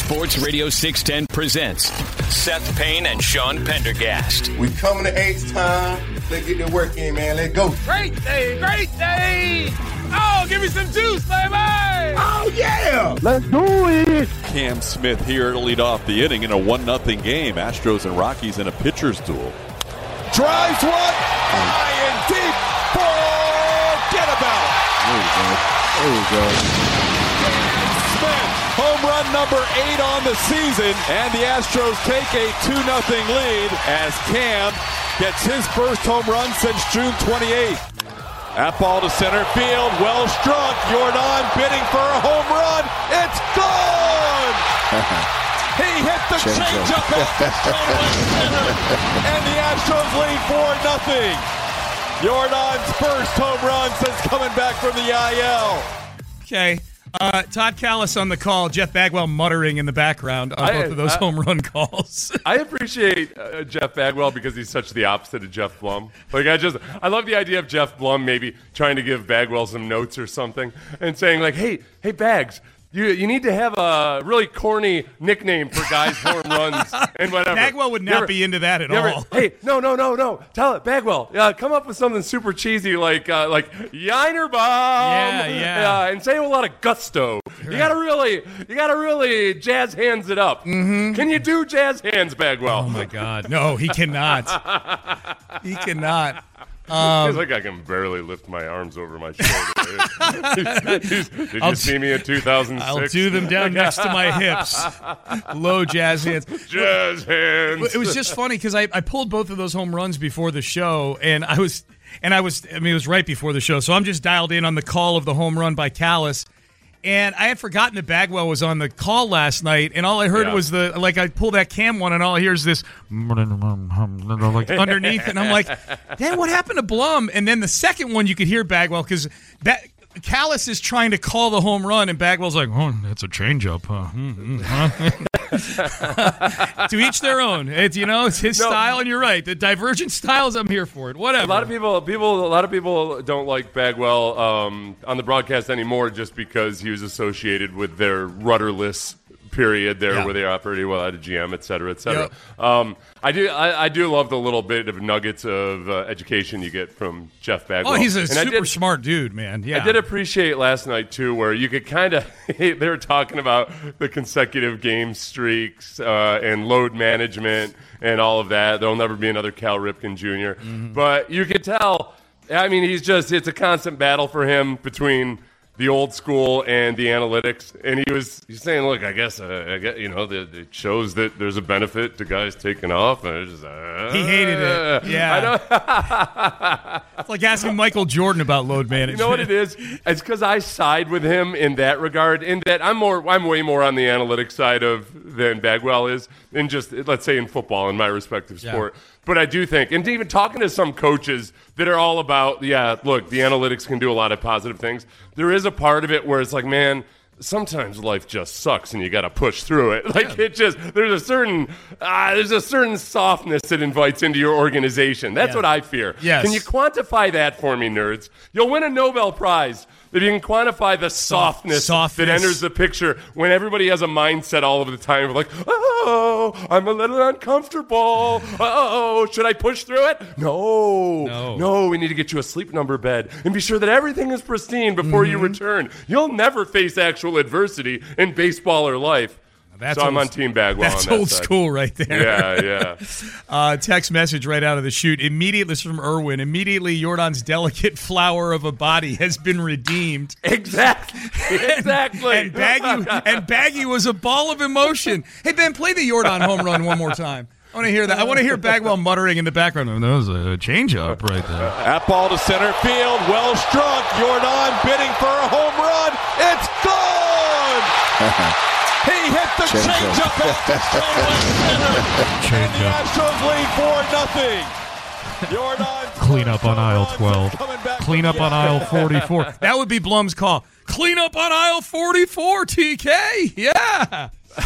Sports Radio 610 presents Seth Payne and Sean Pendergast. We coming to H-Time. Let's get the work in, man. Let's go. Great day, great day. Oh, give me some juice, baby. Oh, yeah. Let's do it. Cam Smith here to lead off the inning in a 1-0 game. Astros and Rockies in a pitcher's duel. Drives one. High and deep. Forget about it. There we go. Smith, home run number 8 on the season, and the Astros take a 2-0 lead as Cam gets his first home run since June 28th. That ball to center field, well struck. Jordan bidding for a home run. It's gone! He hit the changeup at the center, and the Astros lead 4-0. Jordan's first home run since coming back from the IL. Okay. Todd Callis on the call, Jeff Bagwell muttering in the background on both of those home run calls. I appreciate Jeff Bagwell because he's such the opposite of Jeff Blum. Like I love the idea of Jeff Blum maybe trying to give Bagwell some notes or something and saying like, hey Bags, you need to have a really corny nickname for guys' home runs and whatever. Bagwell would not be into that at all. Hey, no. Tell it, Bagwell. Come up with something super cheesy like Yiner Bomb. Yeah. And say it with a lot of gusto. Right. You gotta really jazz hands it up. Mm-hmm. Can you do jazz hands, Bagwell? Oh my God, no, he cannot. He cannot. Feels like I can barely lift my arms over my shoulder. Did you see me in 2006? I'll do them down next to my hips. Low jazz hands. Jazz hands. It was just funny because I pulled both of those home runs before the show, and it was right before the show, so I'm just dialed in on the call of the home run by Callis. And I had forgotten that Bagwell was on the call last night, and all I heard was I pulled that Cam one, and all I hear is this like underneath, and I'm like, damn, what happened to Blum? And then the second one you could hear Bagwell because Callis is trying to call the home run, and Bagwell's like, oh, that's a changeup. To each their own. It's his style, and you're right. The divergent styles, I'm here for it. Whatever. A lot of people don't like Bagwell on the broadcast anymore just because he was associated with their rudderless period there where they operated without a GM, et cetera, et cetera. Yep. I do love the little bit of nuggets of education you get from Jeff Bagwell. Oh, he's a super smart dude, man. Yeah. I did appreciate last night, too, where you could kind of – they were talking about the consecutive game streaks and load management and all of that. There'll never be another Cal Ripken Jr. Mm-hmm. But you could tell – I mean, it's a constant battle for him between – the old school and the analytics, and he's saying, look, I guess it shows that there's a benefit to guys taking off, and it's just, he hated it. Yeah, it's like asking Michael Jordan about load management. You know what it is? It's because I side with him in that regard. In that I'm way more on the analytics side than Bagwell is, in just let's say in football in my respective sport. Yeah. But I do think, and even talking to some coaches that are all about, look, the analytics can do a lot of positive things. There is a part of it where it's like, man, sometimes life just sucks and you got to push through it. Like there's a certain softness that invites into your organization. That's what I fear. Yes. Can you quantify that for me, nerds? You'll win a Nobel Prize if you can quantify the softness that enters the picture when everybody has a mindset all of the time of like, oh, I'm a little uncomfortable. Oh, should I push through it? No, we need to get you a Sleep Number bed and be sure that everything is pristine before you return. You'll never face actual adversity in baseball or life. So I'm on Team Bagwell. That's on that old side. school right there. Yeah. Text message right out of the chute. Immediately, this is from Irwin. Immediately, Jordan's delicate flower of a body has been redeemed. Exactly. and Baggy was a ball of emotion. Hey, Ben, play the Jordan home run one more time. I want to hear that. I want to hear Bagwell muttering in the background. Oh, that was a changeup right there. That ball to center field, well struck. Jordan bidding for a home run. It's gone! He hit the changeup at the center. And the Astros lead 4-0. Jordan clean up on aisle 12. Clean up on aisle 44. That would be Blum's call. Clean up on aisle 44, TK. Yeah.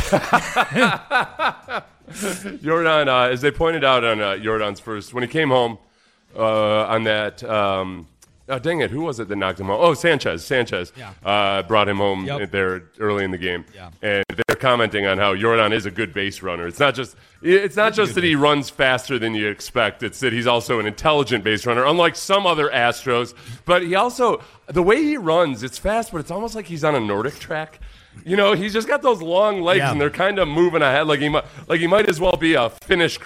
Jordan, as they pointed out on Jordan's first, when he came home on that Oh, dang it. Who was it that knocked him home? Oh, Sanchez. Brought him home there early in the game. Yeah. And they're commenting on how Jordan is a good base runner. It's not just that he runs faster than you expect. It's that he's also an intelligent base runner, unlike some other Astros. But he also, the way he runs, it's fast, but it's almost like he's on a Nordic track. You know, he's just got those long legs, and they're kind of moving ahead, like he might as well be a Finnish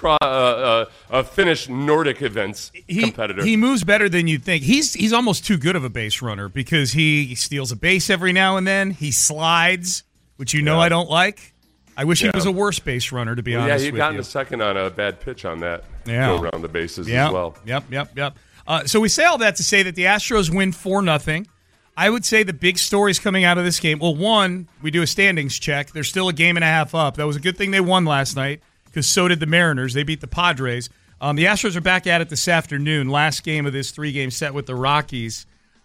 Nordic events competitor. He moves better than you'd think. He's almost too good of a base runner because he steals a base every now and then. He slides, which I don't like. I wish he was a worse base runner, to be honest with you. Yeah, he got in a second on a bad pitch on that. Yeah. Go around the bases as well. Yep. So we say all that to say that the Astros win 4-0. I would say the big stories coming out of this game, well, one, we do a standings check. They're still a game and a half up. That was a good thing they won last night because so did the Mariners. They beat the Padres. The Astros are back at it this afternoon, last game of this 3-game set with the Rockies.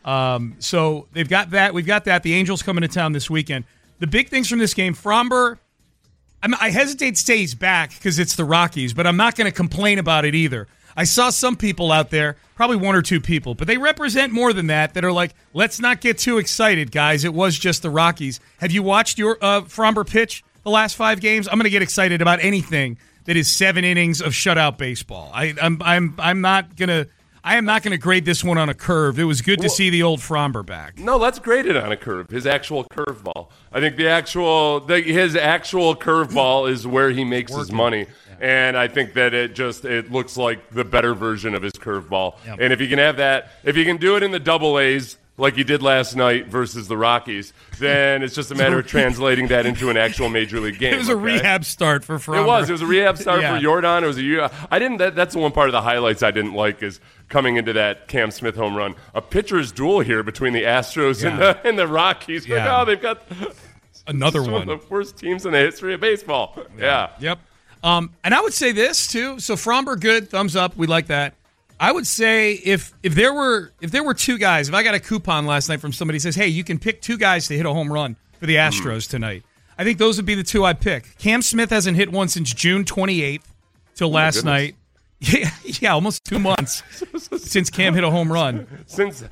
So they've got that. We've got that. The Angels coming to town this weekend. The big things from this game, Framber, I hesitate to say he's back because it's the Rockies, but I'm not going to complain about it either. I saw some people out there, probably one or two people, but they represent more than that are like, let's not get too excited, guys. It was just the Rockies. Have you watched your Framber pitch the last 5 games? I'm going to get excited about anything that is 7 innings of shutout baseball. I am not going to grade this one on a curve. It was good to see the old Framber back. No, let's grade it on a curve. His actual curveball. I think his actual curveball is where he makes his money. And I think that it looks like the better version of his curveball. Yep. And if you can have that, if you can do it in the double A's like you did last night versus the Rockies, then it's just a matter of translating that into an actual major league game. It was a rehab start for Framber. It was a rehab start for Jordan. It was that's the one part of the highlights I didn't like is coming into that Cam Smith home run. A pitcher's duel here between the Astros and the Rockies. Yeah. Like, they've got another one. One of the worst teams in the history of baseball. Yeah. Yep. And I would say this too. So Framber, good, thumbs up. We like that. I would say if there were 2 guys, if I got a coupon last night from somebody who says, hey, you can pick 2 guys to hit a home run for the Astros tonight, I think those would be the 2 I'd pick. Cam Smith hasn't hit one since June 28th till last night. Yeah, almost 2 months since Cam hit a home run. Since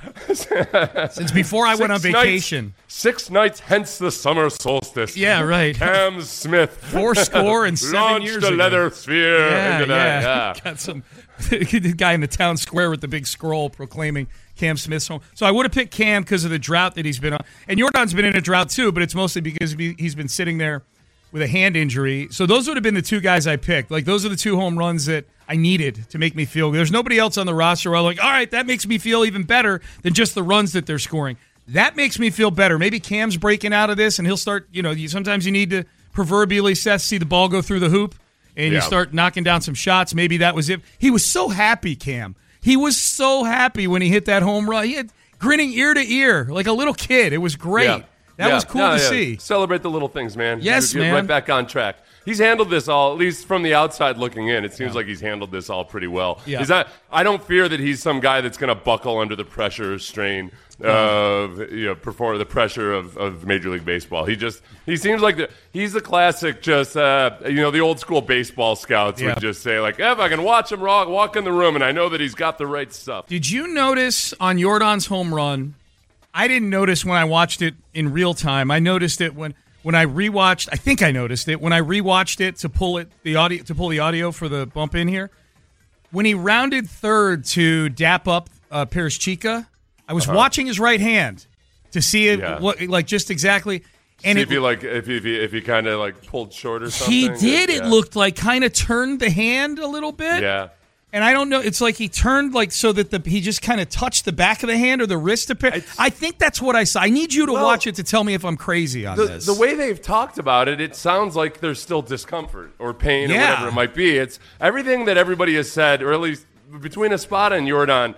before I went on vacation. 6 nights hence the summer solstice. Yeah, right. Cam Smith. 4 and 7 years ago. Launched a leather sphere into that. Yeah. Got some the guy in the town square with the big scroll proclaiming Cam Smith's home. So I would have picked Cam because of the drought that he's been on. And Jordan's been in a drought too, but it's mostly because he's been sitting there with a hand injury. So those would have been the 2 guys I picked. Like, those are the 2 home runs that I needed to make me feel good. There's nobody else on the roster where I'm like, all right, that makes me feel even better than just the runs that they're scoring. That makes me feel better. Maybe Cam's breaking out of this, and he'll start, sometimes you need to proverbially, Seth, see the ball go through the hoop, and you start knocking down some shots. Maybe that was it. He was so happy, Cam. He was so happy when he hit that home run. He had grinning ear to ear like a little kid. It was great. Yeah. That was cool to see. Celebrate the little things, man. Yes, You're man. right back on track. He's handled this all, at least from the outside looking in. It seems like he's handled this all pretty well. Yeah. I don't fear that he's some guy that's going to buckle under the pressure or strain of perform the pressure of Major League Baseball. He seems like he's the classic, just the old school baseball scouts would just say like, if I can watch him walk in the room and I know that he's got the right stuff. Did you notice on Jordan's home run? I didn't notice when I watched it in real time. I noticed it when I rewatched. I think I noticed it when I rewatched it to pull the audio for the bump in here. When he rounded third to dap up Paris Chica, I was watching his right hand to see it just exactly. And see if he kind of like pulled short or something. He did. It looked like kind of turned the hand a little bit. Yeah. And I don't know. It's like he turned like so that he just kind of touched the back of the hand or the wrist. I think that's what I saw. I need you to watch it to tell me if I'm crazy on this. The way they've talked about it, it sounds like there's still discomfort or pain or whatever it might be. It's everything that everybody has said, or at least between Espada and Jordan.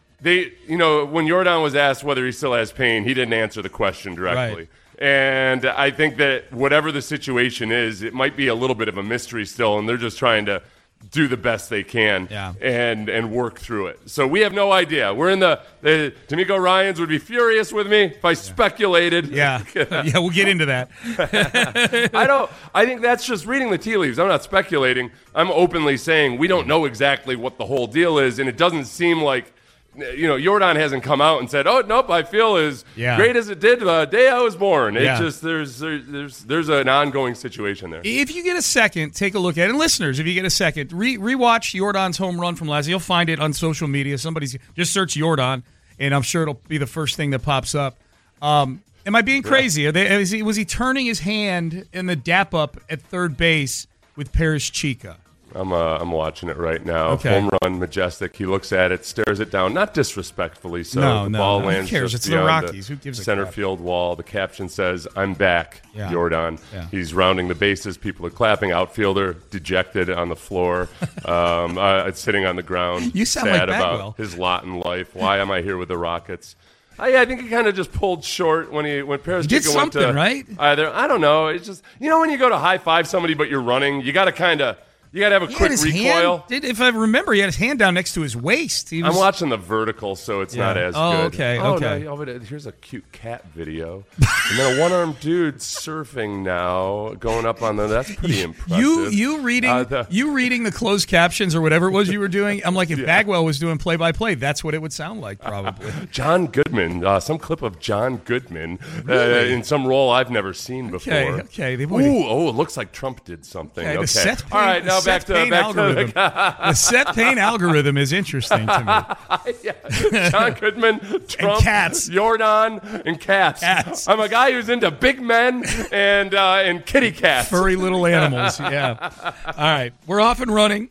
When Jordan was asked whether he still has pain, he didn't answer the question directly. Right. And I think that whatever the situation is, it might be a little bit of a mystery still, and they're just trying to do the best they can and work through it. So we have no idea. We're in the D'Amico Ryans would be furious with me if I speculated. Yeah, we'll get into that. I think that's just reading the tea leaves. I'm not speculating. I'm openly saying we don't know exactly what the whole deal is, and it doesn't seem like Jordan hasn't come out and said, "Oh nope, I feel as great as it did the day I was born." It's just there's an ongoing situation there. If you get a second, take a look at it. And listeners, if you get a second, rewatch Jordan's home run from last. You'll find it on social media. Somebody's just search Jordan, and I'm sure it'll be the first thing that pops up. Am I being crazy? Was he turning his hand in the dap up at third base with Paris Chica? I'm watching it right now. Okay. Home run, majestic. He looks at it, stares it down, not disrespectfully. So the ball lands Who cares? just It's the beyond Rockies. Who gives a center crap? field wall. The caption says, "I'm back, Yeah. Jordan." Yeah. He's rounding the bases. People are clapping. Outfielder dejected on the floor, sitting on the ground. You sound sad like about Bagwell. his lot in life. Why am I here with the Rockets? I think he kind of just pulled short when Paris He did Chica went to something, right? Either I don't know. It's just when you go to high five somebody but you're running, you got to have a He quick had his recoil. if I remember, he had his hand down next to his waist. I'm watching the vertical, so it's not as good. Okay. No, but here's a cute cat video. And then a one-armed dude surfing now, going up on that's pretty impressive. You reading the closed captions or whatever it was you were doing. I'm like, if Bagwell was doing play-by-play, that's what it would sound like, probably. John Goodman, some clip of John Goodman in some role I've never seen before. Okay. It looks like Trump did something. Okay, Okay. Seth Payne, all right, now back to the Seth Payne algorithm is interesting to me. John Goodman, Trump, and cats. Jordan, and cats. I'm a guy who's into big men and kitty cats. Furry little animals. Yeah. All right, we're off and running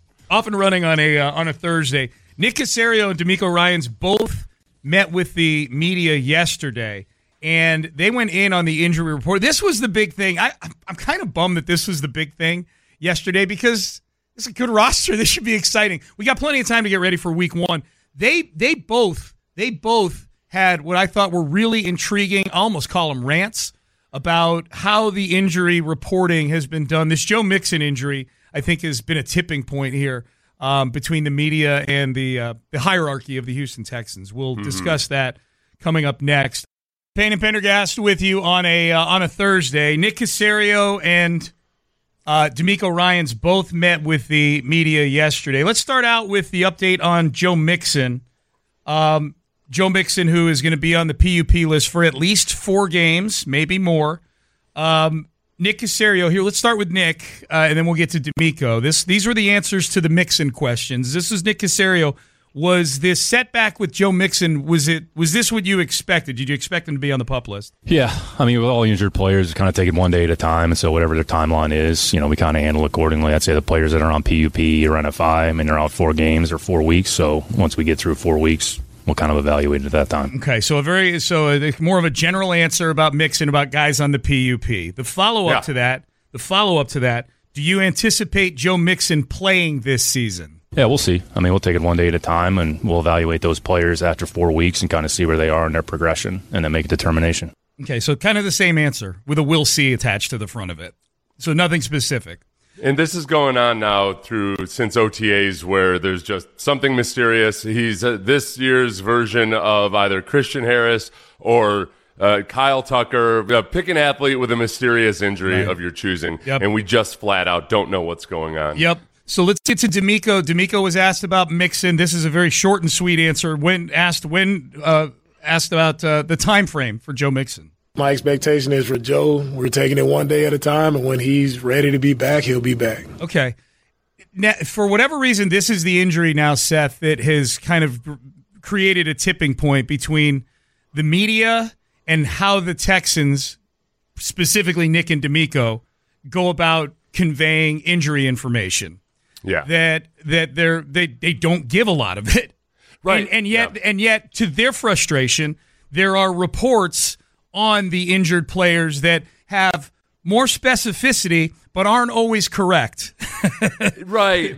on a Thursday. Nick Caserio and D'Amico Ryans both met with the media yesterday, and they went in on the injury report. This was the big thing. I'm kind of bummed that this was the big thing yesterday because it's a good roster. This should be exciting. We got plenty of time to get ready for week one. They both had what I thought were really intriguing, I almost call them rants, about how the injury reporting has been done. This Joe Mixon injury, I think, has been a tipping point here between the media and the hierarchy of the Houston Texans. We'll discuss that coming up next. Payne and Pendergast with you on a Thursday. Nick Caserio and D'Amico Ryans both met with the media yesterday. Let's start out with the update on Joe Mixon. Joe Mixon, who is going to be on the PUP list for at least 4 games, maybe more. Nick Caserio here. Let's start with Nick, and then we'll get to D'Amico. These were the answers to the Mixon questions. This is Nick Caserio. Was this setback with Joe Mixon, was this what you expected? Did you expect him to be on the PUP list? Yeah. I mean, with all injured players, kind of take it one day at a time. And so whatever their timeline is, we kind of handle accordingly. I'd say the players that are on PUP or NFI, I mean, they're out 4 games or 4 weeks. So once we get through 4 weeks, we'll kind of evaluate it at that time. Okay, so more of a general answer about Mixon, about guys on the PUP. The follow-up to that, do you anticipate Joe Mixon playing this season? Yeah, we'll see. I mean, we'll take it one day at a time, and we'll evaluate those players after 4 weeks and kind of see where they are in their progression and then make a determination. Okay, so kind of the same answer with a "we'll see" attached to the front of it. So nothing specific. And this is going on now since OTAs, where there's just something mysterious. He's this year's version of either Christian Harris or Kyle Tucker. Pick an athlete with a mysterious injury of your choosing, and we just flat out don't know what's going on. Yep. So let's get to D'Amico. D'Amico was asked about Mixon. This is a very short and sweet answer. Asked about the time frame for Joe Mixon. My expectation is for Joe, we're taking it one day at a time, and when he's ready to be back, he'll be back. Okay. Now, for whatever reason, this is the injury now, Seth, that has kind of created a tipping point between the media and how the Texans, specifically Nick and D'Amico, go about conveying injury information. Yeah, they don't give a lot of it, right? And yet, to their frustration, there are reports on the injured players that have more specificity but aren't always correct. Right.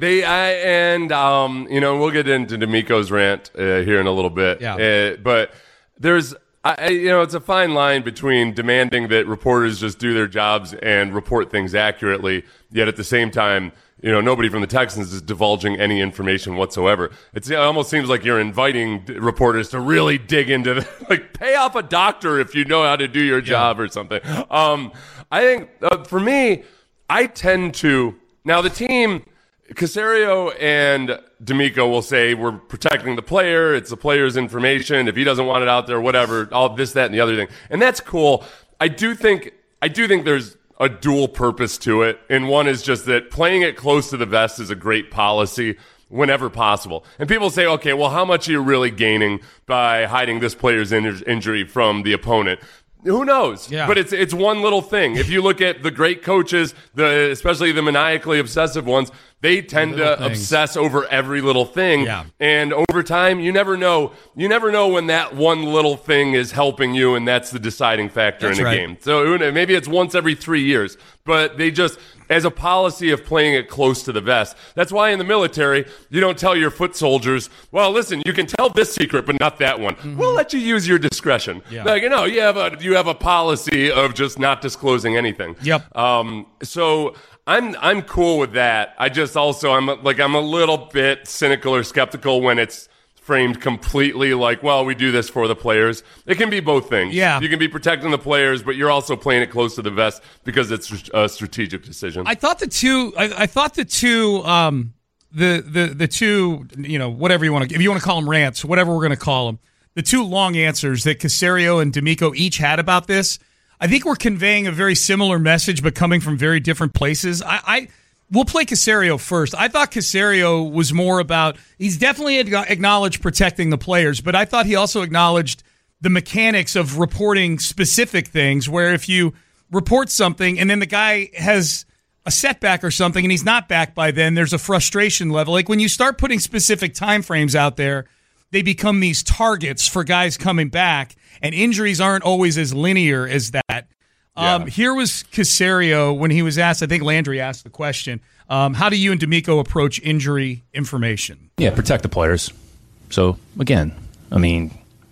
We'll get into D'Amico's rant here in a little bit. Yeah. But there's. It's a fine line between demanding that reporters just do their jobs and report things accurately, yet at the same time, nobody from the Texans is divulging any information whatsoever. It almost seems like you're inviting reporters to really dig into pay off a doctor if you know how to do your job or something. I think for me, I tend to now the team. Caserio and D'Amico will say we're protecting the player. It's the player's information. If he doesn't want it out there, whatever, all this, that, and the other thing. And that's cool. I do think there's a dual purpose to it. And one is just that playing it close to the vest is a great policy whenever possible. And people say, okay, well, how much are you really gaining by hiding this player's injury from the opponent? Who knows? Yeah. But it's one little thing. If you look at the great coaches, especially the maniacally obsessive ones, they tend to obsess over every little thing. Yeah. And over time, you never know when that one little thing is helping you, and that's the deciding factor in a game. So maybe it's once every 3 years. But they just, as a policy of playing it close to the vest. That's why in the military, you don't tell your foot soldiers, well, listen, you can tell this secret, but not that one. Mm-hmm. We'll let you use your discretion. Yeah. Like, you have a policy of just not disclosing anything. Yep. So I'm cool with that. I just also, I'm a little bit cynical or skeptical when it's framed completely like, well, we do this for the players. It can be both things. Yeah. You can be protecting the players, but you're also playing it close to the vest because it's a strategic decision. I thought the two, the two, whatever you want to, if you want to call them rants, whatever we're going to call them, the two long answers that Caserio and D'Amico each had about this, I think we're conveying a very similar message, but coming from very different places. We'll play Caserio first. I thought Caserio was more about, he's definitely acknowledged protecting the players, but I thought he also acknowledged the mechanics of reporting specific things, where if you report something and then the guy has a setback or something and he's not back by then, there's a frustration level. Like when you start putting specific time frames out there, they become these targets for guys coming back, and injuries aren't always as linear as that. Here was Caserio when he was asked, I think Landry asked the question, how do you and D'Amico approach injury information? Yeah, protect the players. So, again, I mean,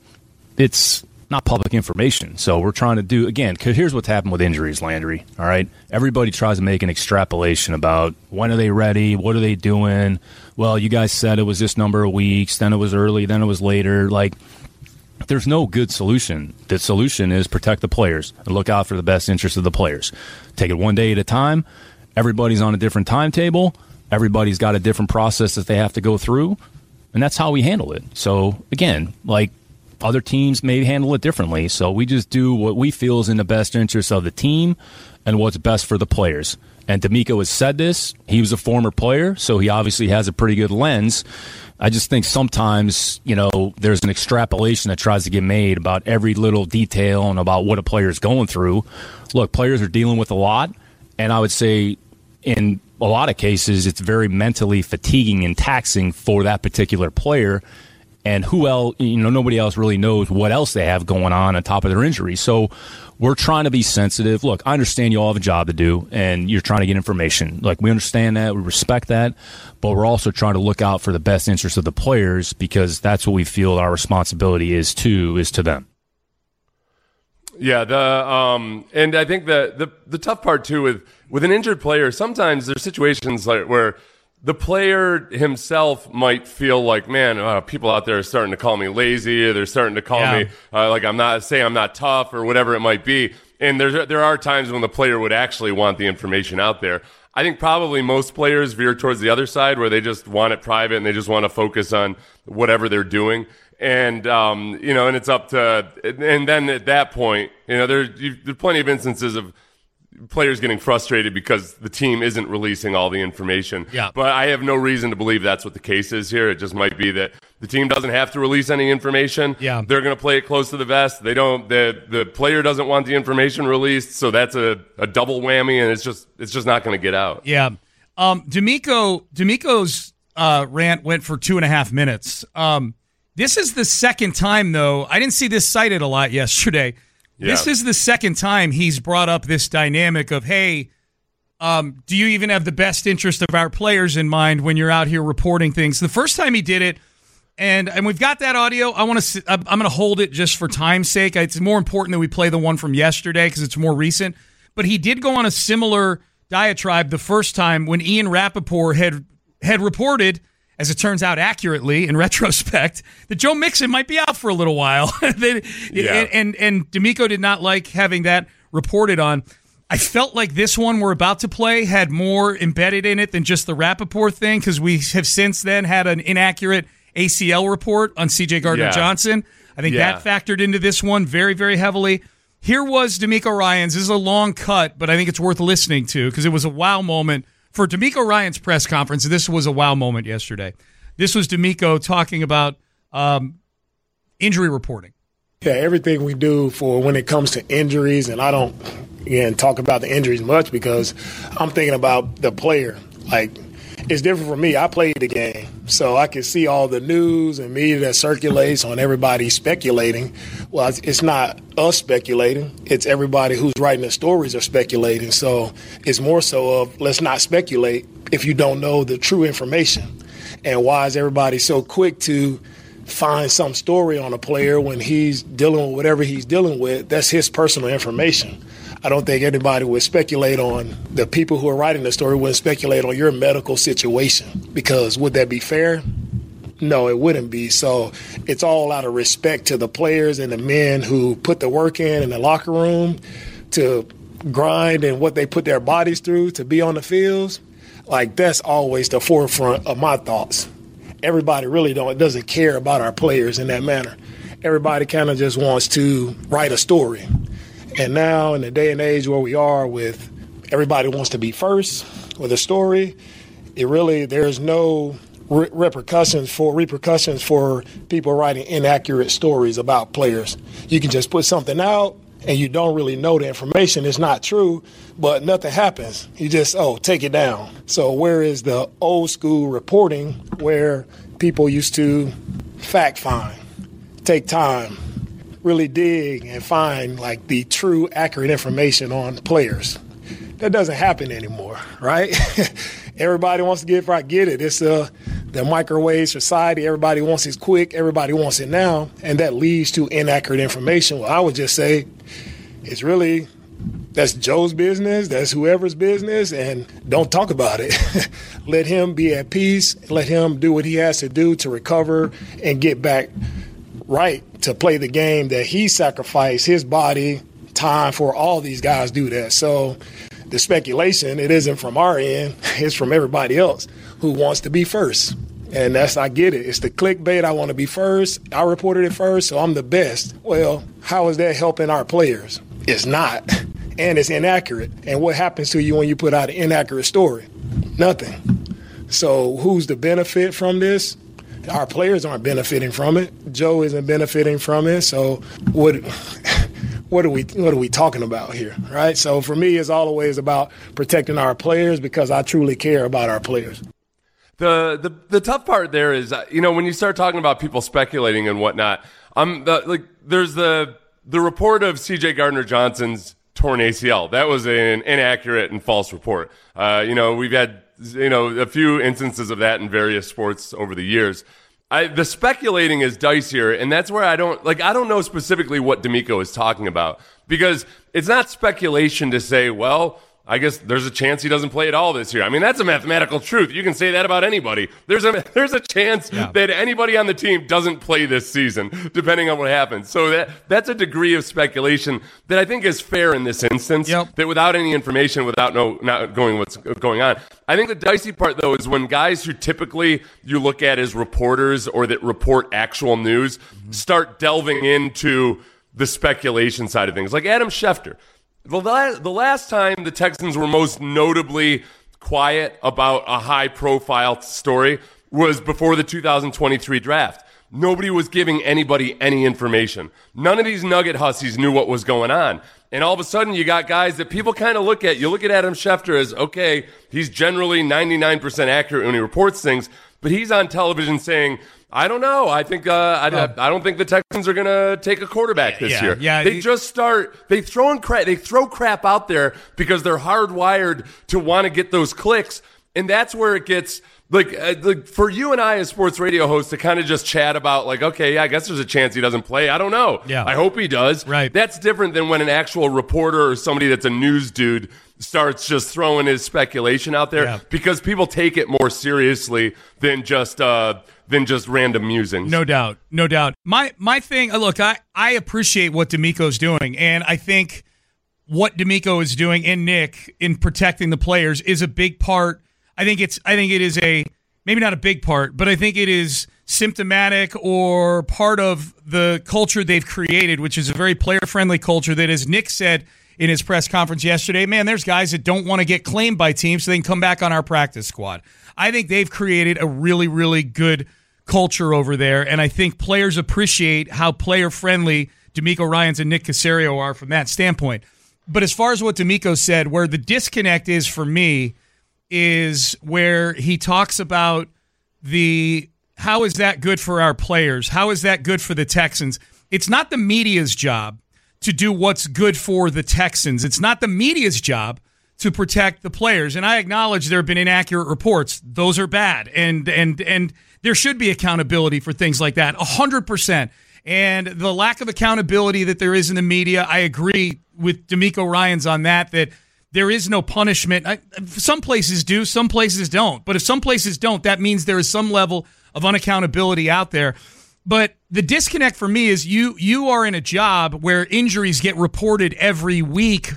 it's not public information. So we're trying to do, again, because here's what's happened with injuries, Landry, all right? Everybody tries to make an extrapolation about when are they ready, what are they doing? Well, you guys said it was this number of weeks, then it was early, then it was later. Like, there's no good solution. The solution is protect the players and look out for the best interest of the players. Take it one day at a time. Everybody's on a different timetable. Everybody's got a different process that they have to go through, and that's how we handle it. So, again, like other teams may handle it differently, so we just do what we feel is in the best interest of the team and what's best for the players. And D'Amico has said this. He was a former player, so he obviously has a pretty good lens. I just think sometimes, there's an extrapolation that tries to get made about every little detail and about what a player is going through. Look, players are dealing with a lot, and I would say in a lot of cases it's very mentally fatiguing and taxing for that particular player. And who else, nobody else really knows what else they have going on top of their injury. So we're trying to be sensitive. Look, I understand you all have a job to do, and you're trying to get information. Like, we understand that, we respect that, but we're also trying to look out for the best interest of the players because that's what we feel our responsibility is to them. Yeah, and I think the tough part too with an injured player, sometimes there's situations like where the player himself might feel like, man, people out there are starting to call me lazy, or they're starting to call me like I'm not tough, or whatever it might be. And there are times when the player would actually want the information out there. I think probably most players veer towards the other side, where they just want it private and they just want to focus on whatever they're doing. And and it's up to, and then at that point, there's plenty of instances of players getting frustrated because the team isn't releasing all the information. Yeah. But I have no reason to believe that's what the case is here. It just might be that the team doesn't have to release any information. Yeah. They're going to play it close to the vest. They don't. The player doesn't want the information released, so that's a double whammy, and it's just not going to get out. Yeah. D'Amico's rant went for 2.5 minutes. This is the second time, though. I didn't see this cited a lot yesterday. Yeah. This is the second time he's brought up this dynamic of, hey, do you even have the best interest of our players in mind when you're out here reporting things? The first time he did it, and we've got that audio. I'm going to hold it just for time's sake. It's more important that we play the one from yesterday because it's more recent. But he did go on a similar diatribe the first time when Ian Rappaport had reported, as it turns out accurately in retrospect, that Joe Mixon might be out for a little while. And D'Amico did not like having that reported on. I felt like this one we're about to play had more embedded in it than just the Rappaport thing, because we have since then had an inaccurate ACL report on C.J. Gardner-Johnson. I think that factored into this one very, very heavily. Here was DeMeco Ryans. This is a long cut, but I think it's worth listening to because it was a wow moment. For DeMeco Ryans' press conference, this was a wow moment yesterday. This was DeMeco talking about injury reporting. Yeah, everything we do for when it comes to injuries, and I don't, again, talk about the injuries much because I'm thinking about the player. Like, it's different for me. I played the game, so I can see all the news and media that circulates on everybody speculating. Well, it's not us speculating. It's everybody who's writing the stories are speculating. So it's more so of let's not speculate if you don't know the true information. And why is everybody so quick to find some story on a player when he's dealing with whatever he's dealing with? That's his personal information. I don't think anybody would speculate on the people who are writing the story wouldn't speculate on your medical situation, because would that be fair? No, it wouldn't be. So it's all out of respect to the players and the men who put the work in the locker room to grind and what they put their bodies through to be on the fields. Like, that's always the forefront of my thoughts. Everybody really doesn't care about our players in that manner. Everybody kind of just wants to write a story. And now in the day and age where we are with everybody wants to be first with a story, there's no repercussions for people writing inaccurate stories about players. You can just put something out and you don't really know the information. It's not true, but nothing happens. You just, take it down. So where is the old school reporting where people used to fact find, take time, really dig and find like the true accurate information on players? That doesn't happen anymore, right? Everybody wants to get right. Get it. It's the microwave society. Everybody wants it quick. Everybody wants it now. And that leads to inaccurate information. Well, I would just say that's Joe's business. That's whoever's business. And don't talk about it. Let him be at peace. Let him do what he has to do to recover and get back right to play the game that he sacrificed his body, time for. All these guys do that. So the speculation, it isn't from our end. It's from everybody else who wants to be first. And I get it. It's the clickbait. I want to be first. I reported it first, so I'm the best. Well, how is that helping our players? It's not. And it's inaccurate. And what happens to you when you put out an inaccurate story? Nothing. So who's the benefit from this? Our players aren't benefiting from it. Joe isn't benefiting from it. So what are we talking about here, right? So for me, it's always about protecting our players because I truly care about our players. The tough part there is, when you start talking about people speculating and whatnot, there's the report of C.J. Gardner-Johnson's torn ACL. That was an inaccurate and false report. We've had a few instances of that in various sports over the years. The speculating is dicier, and that's where I don't know specifically what DeMeco is talking about, because it's not speculation to say, well, I guess there's a chance he doesn't play at all this year. I mean, that's a mathematical truth. You can say that about anybody. There's a chance that anybody on the team doesn't play this season, depending on what happens. So that's a degree of speculation that I think is fair in this instance. Yep. That without any information, without not going what's going on. I think the dicey part, though, is when guys who typically you look at as reporters or that report actual news start delving into the speculation side of things, like Adam Schefter. The last time the Texans were most notably quiet about a high-profile story was before the 2023 draft. Nobody was giving anybody any information. None of these Nugget hussies knew what was going on. And all of a sudden, you got guys that people kind of look at. You look at Adam Schefter as, okay, he's generally 99% accurate when he reports things, but he's on television saying, I don't know. I think I don't think the Texans are going to take a quarterback this year. Yeah, they throw crap out there because they're hardwired to want to get those clicks, and that's where it gets like for you and I as sports radio hosts to kind of just chat about like, okay, yeah, I guess there's a chance he doesn't play. I don't know. Yeah, I hope he does. Right. That's different than when an actual reporter or somebody that's a news dude starts just throwing his speculation out there because people take it more seriously than just random musings. No doubt. My thing, look, I appreciate what DeMeco's doing, and I think what D'Amico is doing and Nick in protecting the players is a big part. I think it is maybe not a big part, but I think it is symptomatic or part of the culture they've created, which is a very player-friendly culture that, as Nick said in his press conference yesterday, man, there's guys that don't want to get claimed by teams so they can come back on our practice squad. I think they've created a really, really good culture over there, and I think players appreciate how player-friendly D'Amico Ryans and Nick Caserio are from that standpoint. But as far as what D'Amico said, where the disconnect is for me is where he talks about how is that good for our players? How is that good for the Texans? It's not the media's job to do what's good for the Texans. It's not the media's job to protect the players. And I acknowledge there have been inaccurate reports. Those are bad. And there should be accountability for things like that, 100%. And the lack of accountability that there is in the media, I agree with D'Amico Ryans on that there is no punishment. Some places do, some places don't. But if some places don't, that means there is some level of unaccountability out there. But the disconnect for me is you are in a job where injuries get reported every week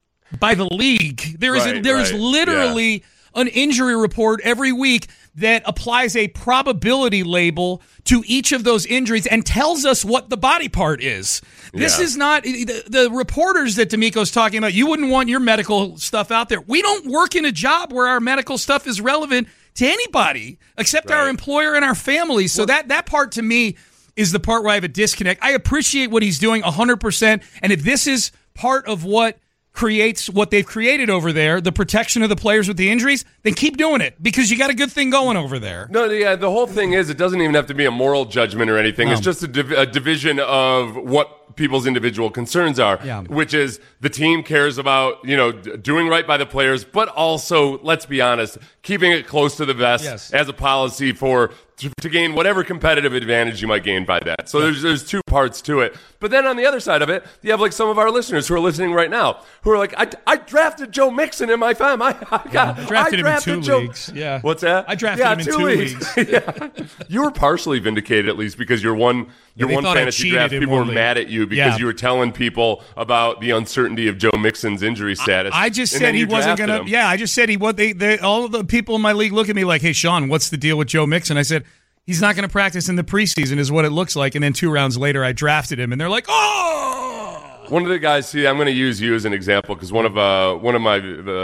by the league. There is literally an injury report every week that applies a probability label to each of those injuries and tells us what the body part is. This is not the reporters that D'Amico's talking about. You wouldn't want your medical stuff out there. We don't work in a job where our medical stuff is relevant to anybody except our employer and our families. So that part to me is the part where I have a disconnect. I appreciate what he's doing 100%. And if this is part of what creates what they've created over there, the protection of the players with the injuries, then keep doing it because you got a good thing going over there. No, the whole thing is it doesn't even have to be a moral judgment or anything. No. It's just a division of what people's individual concerns are, which is the team cares about, doing right by the players, but also, let's be honest, keeping it close to the vest as a policy to gain whatever competitive advantage you might gain by that. So there's two parts to it. But then on the other side of it, you have like some of our listeners who are listening right now who are like, I drafted Joe Mixon in my fam. I drafted him in 2 leagues. Yeah. What's that? I drafted him in 2 leagues. You were partially vindicated at least because your one fantasy draft, people were mad at you because you were telling people about the uncertainty of Joe Mixon's injury status. I just said he wasn't going to. Yeah, I just said all of the people in my league look at me like, hey, Sean, what's the deal with Joe Mixon? I said, he's not going to practice in the preseason is what it looks like. And then 2 rounds later, I drafted him, and they're like, oh! One of the guys, I'm going to use you as an example because one of my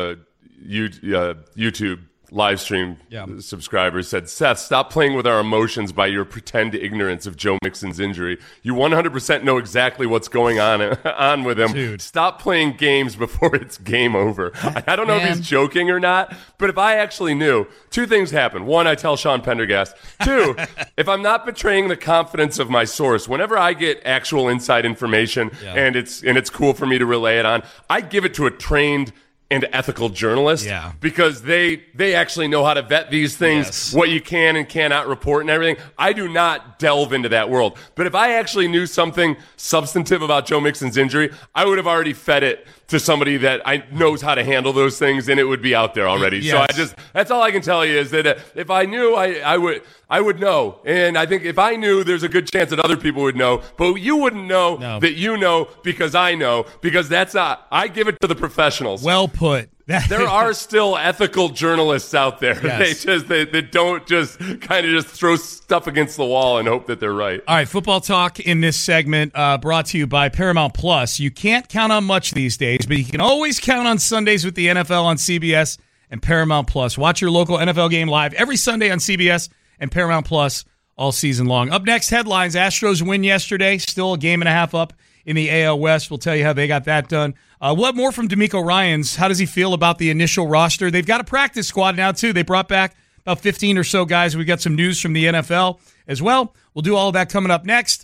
YouTube live stream subscribers said, Seth, stop playing with our emotions by your pretend ignorance of Joe Mixon's injury. You 100% know exactly what's going on with him. Dude. Stop playing games before it's game over. I don't know if he's joking or not, but if I actually knew, 2 things happen. 1, I tell Sean Pendergast. 2, if I'm not betraying the confidence of my source, whenever I get actual inside information and it's cool for me to relay it on, I give it to a trained and ethical journalist because they actually know how to vet these things, what you can and cannot report and everything. I do not delve into that world. But if I actually knew something substantive about Joe Mixon's injury, I would have already fed it to somebody that knows how to handle those things, and it would be out there already. Yes. So that's all I can tell you is that if I knew, I would know. And I think if I knew, there's a good chance that other people would know, but you wouldn't know that you know because I know, because I give it to the professionals. Well put. There are still ethical journalists out there. Yes. They don't just kind of just throw stuff against the wall and hope that they're right. All right, football talk in this segment brought to you by Paramount Plus. You can't count on much these days, but you can always count on Sundays with the NFL on CBS and Paramount Plus. Watch your local NFL game live every Sunday on CBS and Paramount Plus all season long. Up next, headlines. Astros win yesterday, still a game and a half up in the AL West. We'll tell you how they got that done. What more from D'Amico Ryans? How does he feel about the initial roster? They've got a practice squad now, too. They brought back about 15 or so guys. We got some news from the NFL as well. We'll do all of that coming up next.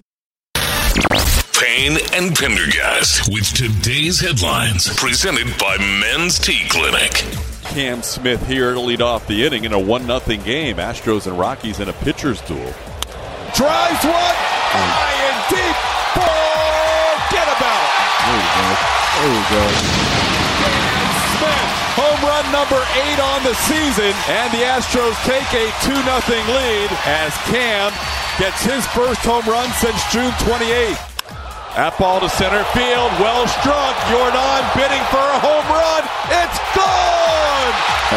Payne and Pendergast with today's headlines, presented by Men's Tea Clinic. Cam Smith here to lead off the inning in a 1-0 game. Astros and Rockies in a pitcher's duel. Drives one, high and deep. Forget about it. There we go. Cam Smith, home run number 8 on the season, and the Astros take a 2-0 lead as Cam gets his first home run since June 28th. That ball to center field, well struck. Jordan bidding for a home run. It's gone!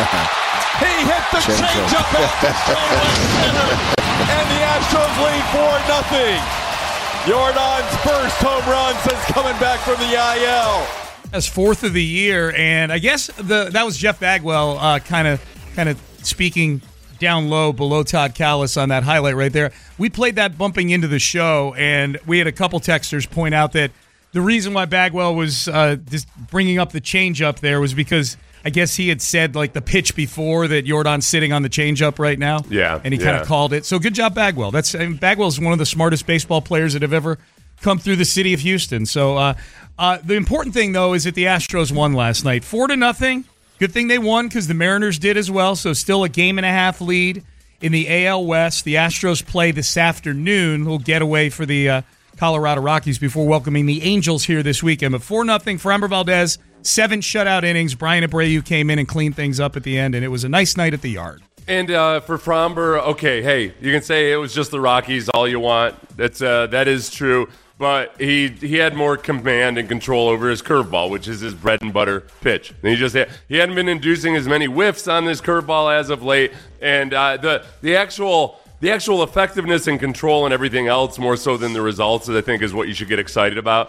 He hit the changeup at the center, and the Astros lead 4-0. Jordan's first home run since coming back from the IL. That's fourth of the year, and I guess that was Jeff Bagwell kind of speaking down low below Todd Kalas on that highlight right there. We played that bumping into the show, and we had a couple texters point out that the reason why Bagwell was just bringing up the changeup there was because I guess he had said like the pitch before that Jordan's sitting on the changeup right now. Yeah, and he kind of called it. So good job, Bagwell. Bagwell's one of the smartest baseball players that have ever come through the city of Houston. So the important thing though is that the Astros won last night, 4-0. Good thing they won because the Mariners did as well. So still a 1.5 lead in the AL West. The Astros play this afternoon. Little getaway for the Colorado Rockies before welcoming the Angels here this weekend. But 4-0, Framber Valdez, 7 shutout innings. Brian Abreu came in and cleaned things up at the end, and it was a nice night at the Yard. And for Framber, okay, hey, you can say it was just the Rockies all you want. That is true. But he had more command and control over his curveball, which is his bread and butter pitch. And he hadn't been inducing as many whiffs on this curveball as of late. And the actual effectiveness and control and everything else, more so than the results, I think is what you should get excited about.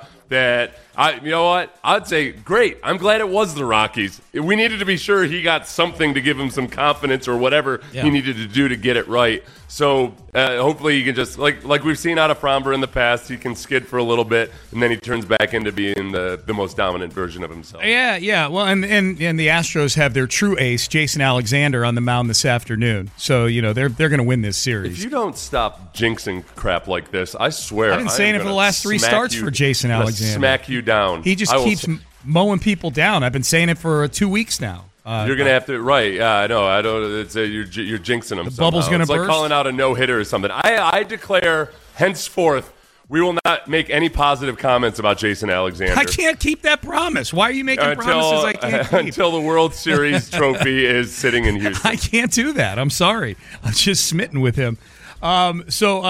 You know what? I'd say, great. I'm glad it was the Rockies. We needed to be sure he got something to give him some confidence or whatever he needed to do to get it right. So hopefully he can just, like we've seen out of Framber in the past, he can skid for a little bit, and then he turns back into being the most dominant version of himself. Yeah. Well, and the Astros have their true ace, Jason Alexander, on the mound this afternoon. So, you know, they're going to win this series. If you don't stop jinxing crap like this, I swear. I've been saying it for the last 3 starts for Jason Alexander. Smack you down. He just keeps mowing people down. I've been saying it for 2 weeks now. You're going to have to, right? Yeah, I know. I don't. It's you're jinxing him. The bubble's going to burst. Like calling out a no-hitter or something. I declare henceforth we will not make any positive comments about Jason Alexander. I can't keep that promise. Why are you making promises I can't keep? Until the World Series trophy is sitting in Houston. I can't do that. I'm sorry. I'm just smitten with him. Again,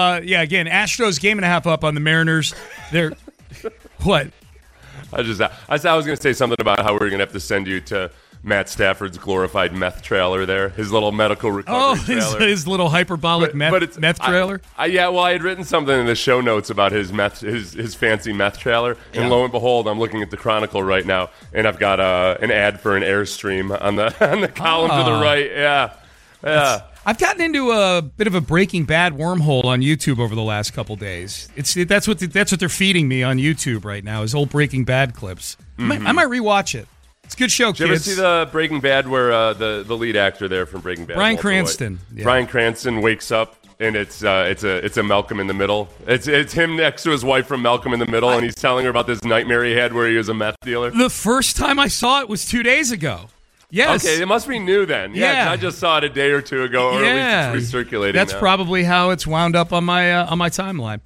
Astros 1.5 up on the Mariners. They're what? I was going to say something about how we're going to have to send you to Matt Stafford's glorified meth trailer there, his little medical recovery trailer. His little hyperbolic meth trailer? I had written something in the show notes about his fancy meth trailer, and lo and behold, I'm looking at the Chronicle right now, and I've got an ad for an Airstream on the column to the right. Yeah. I've gotten into a bit of a Breaking Bad wormhole on YouTube over the last couple days. That's what they're feeding me on YouTube right now is old Breaking Bad clips. Mm-hmm. I might rewatch it. It's a good show, kids. Did you ever see the Breaking Bad where the lead actor there from Breaking Bad, Bryan Cranston? Yeah. Bryan Cranston wakes up and it's a Malcolm in the Middle. It's him next to his wife from Malcolm in the Middle, and he's telling her about this nightmare he had where he was a meth dealer. The first time I saw it was 2 days ago. Yes. Okay, it must be new then. Yeah. I just saw it a day or two ago, or at least it's recirculating. That's now. Probably how it's wound up on my timeline.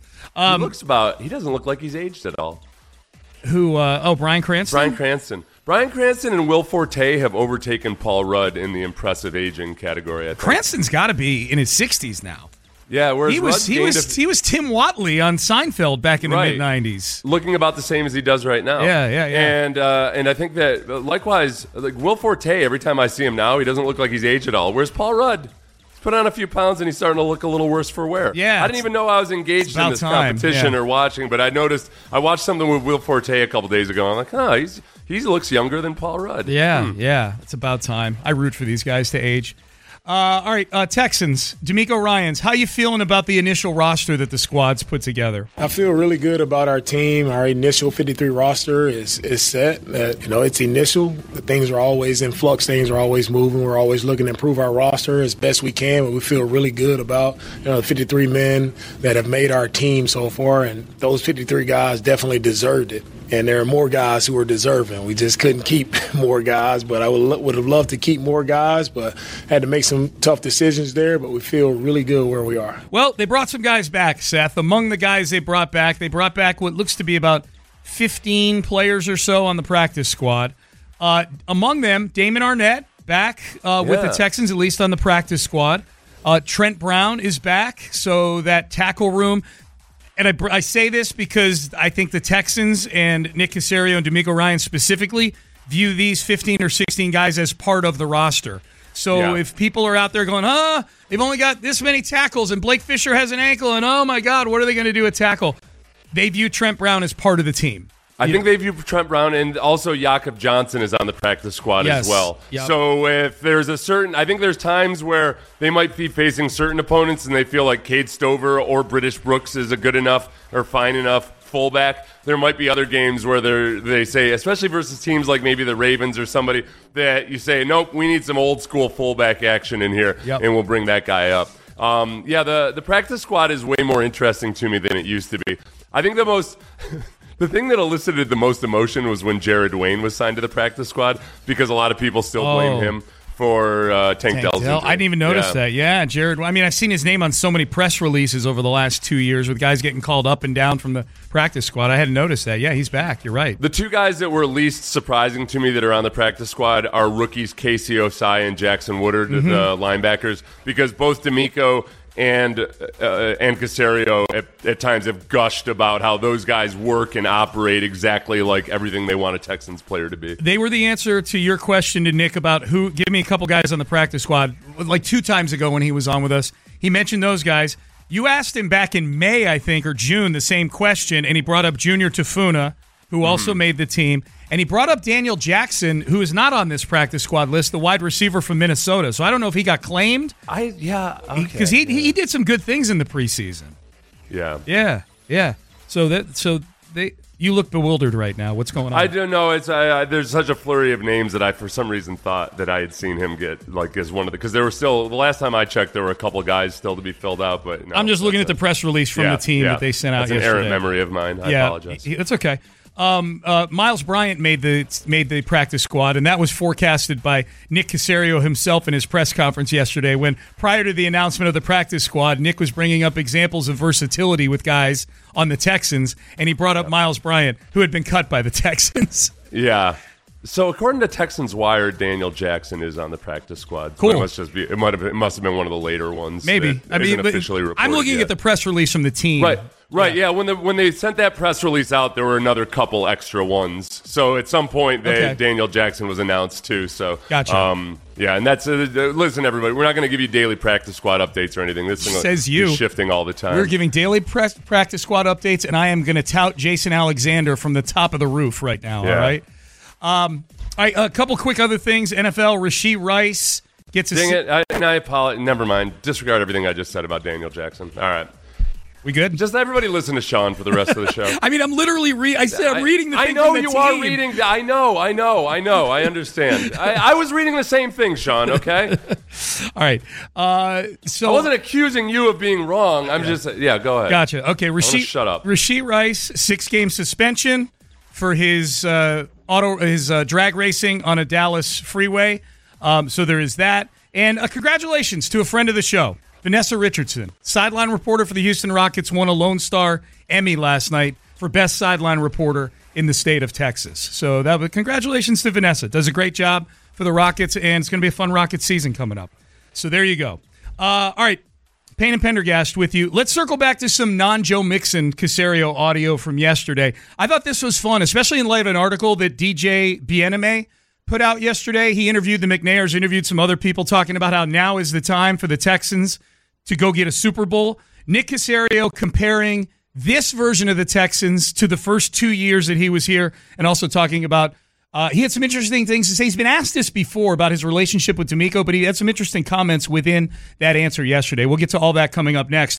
He doesn't look like he's aged at all. Who? Bryan Cranston. Bryan Cranston and Will Forte have overtaken Paul Rudd in the impressive aging category. I think. Cranston's got to be in his 60s now. Yeah, whereas he was Tim Watley on Seinfeld back in the mid-90s, looking about the same as he does right now. Yeah. And I think that likewise, like Will Forte, every time I see him now, he doesn't look like he's aged at all. Whereas Paul Rudd, he's put on a few pounds and he's starting to look a little worse for wear. Yeah, I didn't even know I was engaged in this competition or watching, but I watched something with Will Forte a couple days ago. I'm like, he looks younger than Paul Rudd. Yeah, it's about time. I root for these guys to age. All right, Texans, D'Amico Ryans, how you feeling about the initial roster that the squad's put together? I feel really good about our team. Our initial 53 roster is set. It's initial. Things are always in flux. Things are always moving. We're always looking to improve our roster as best we can, but we feel really good about the 53 men that have made our team so far, and those 53 guys definitely deserved it. And there are more guys who are deserving. We just couldn't keep more guys, but I would have loved to keep more guys, but had to make some tough decisions there, but we feel really good where we are. Well, they brought some guys back, Seth. Among the guys they brought back what looks to be about 15 players or so on the practice squad. Among them, Damon Arnett back with the Texans, at least on the practice squad. Trent Brown is back, so that tackle room. And I say this because I think the Texans and Nick Caserio and DeMeco Ryans specifically view these 15 or 16 guys as part of the roster. So if people are out there going, they've only got this many tackles and Blake Fisher has an ankle and oh my God, what are they going to do at tackle? They view Trent Brown as part of the team. I think they view Trent Brown, and also Jakob Johnson is on the practice squad as well. Yep. So if there's I think there's times where they might be facing certain opponents and they feel like Cade Stover or British Brooks is a good enough or fine enough fullback. There might be other games where they say, especially versus teams like maybe the Ravens or somebody, that you say, nope, we need some old school fullback action in here, and we'll bring that guy up. The practice squad is way more interesting to me than it used to be. I think the thing that elicited the most emotion was when Jared Wayne was signed to the practice squad, because a lot of people still blame him for Tank Dell's injury. I didn't even notice that. Yeah, Jared. I mean, I've seen his name on so many press releases over the last 2 years with guys getting called up and down from the practice squad. I hadn't noticed that. Yeah, he's back. You're right. The two guys that were least surprising to me that are on the practice squad are rookies Casey Osai and Jackson Woodard, the linebackers, because both DeMeco and Caserio at times have gushed about how those guys work and operate exactly like everything they want a Texans player to be. They were the answer to your question to Nick about give me a couple guys on the practice squad. Like 2 times ago when he was on with us, he mentioned those guys. You asked him back in May, I think, or June, the same question, and he brought up Junior Tafuna, who also made the team. And he brought up Daniel Jackson, who is not on this practice squad list, the wide receiver from Minnesota. So I don't know if he got claimed. Because he did some good things in the preseason. Yeah. So you look bewildered right now. What's going on? I don't know. There's such a flurry of names that I, for some reason, thought that I had seen him get as one of the, because there were still, the last time I checked, there were a couple guys still to be filled out. But no, I'm just looking at the press release from the team that they sent out yesterday. That's an errant memory of mine. I apologize. It's okay. Miles Bryant made the practice squad, and that was forecasted by Nick Caserio himself in his press conference yesterday, when prior to the announcement of the practice squad, Nick was bringing up examples of versatility with guys on the Texans, and he brought up Miles Bryant, who had been cut by the Texans. Yeah. So according to Texans Wire, Daniel Jackson is on the practice squad. Cool. It must just be. It must have been one of the later ones. Maybe. Officially reported. I'm looking at the press release from the team. Right. Yeah. When they sent that press release out, there were another couple extra ones. So at some point, Daniel Jackson was announced too. So gotcha. Yeah, and that's listen, everybody. We're not going to give you daily practice squad updates or anything. This thing is shifting all the time. We're giving daily practice squad updates, and I am going to tout Jason Alexander from the top of the roof right now. Yeah. All right. All right, a couple quick other things. NFL, Rashee Rice gets a... Dang it. I apologize. Never mind. Disregard everything I just said about Daniel Jackson. All right. We good? Just everybody listen to Sean for the rest of the show. I mean, I'm literally I'm reading the thing. I know you are reading. I know. I understand. I was reading the same thing, Sean, okay? All right. So I wasn't accusing you of being wrong. I'm just... Yeah, go ahead. Gotcha. Okay, shut up. Rashee Rice, 6-game suspension for his drag racing on a Dallas freeway. So there is that. And congratulations to a friend of the show, Vanessa Richardson, sideline reporter for the Houston Rockets, won a Lone Star Emmy last night for best sideline reporter in the state of Texas. So congratulations to Vanessa. Does a great job for the Rockets, and it's going to be a fun Rockets season coming up. So there you go. All right, Payne and Pendergast with you. Let's circle back to some non-Joe Mixon Caserio audio from yesterday. I thought this was fun, especially in light of an article that DJ Bieneme put out yesterday. He interviewed the McNairs, interviewed some other people talking about how now is the time for the Texans to go get a Super Bowl. Nick Caserio comparing this version of the Texans to the first 2 years that he was here, and also talking about he had some interesting things to say. He's been asked this before about his relationship with DeMeco, but he had some interesting comments within that answer yesterday. We'll get to all that coming up next.